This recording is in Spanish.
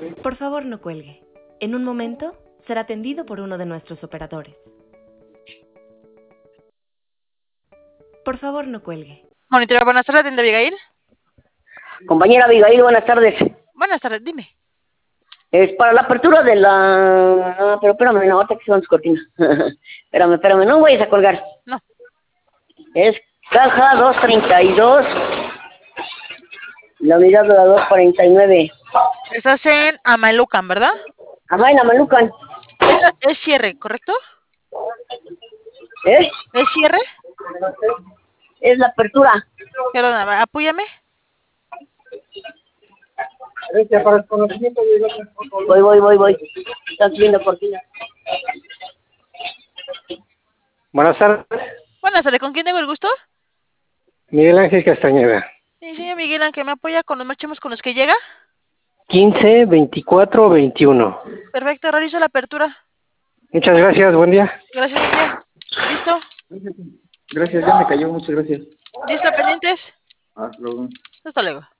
Por favor, no cuelgue. En un momento será atendido por uno de nuestros operadores. Por favor, no cuelgue. Monitora, buenas tardes, ¿atiende Abigail? Compañera Abigail, buenas tardes. Buenas tardes, dime. Es para la apertura de la... No, pero espérame, no, ahorita que se van sus cortinas. espérame, no vayas a colgar. No. Es caja 232, la unidad de la 249. Estás en Amalucan, ¿verdad? Ajá, en Amalucan. Es cierre, ¿correcto? ¿Eh? ¿Es cierre? Es la apertura. Perdón, apóyame. Voy. Están subiendo cortinas. Buenas tardes, Buenas tardes, ¿con quién tengo el gusto? Miguel Ángel Castañeda. Sí, señor Miguel, ¿que me apoya con los marchemos con los que llega? 15, 24, 21. Perfecto, realizo la apertura. Muchas gracias, buen día. Gracias, buen día. ¿Listo? Gracias, ya me cayó, muchas gracias. ¿Listo, pendientes? Hasta luego. Hasta luego.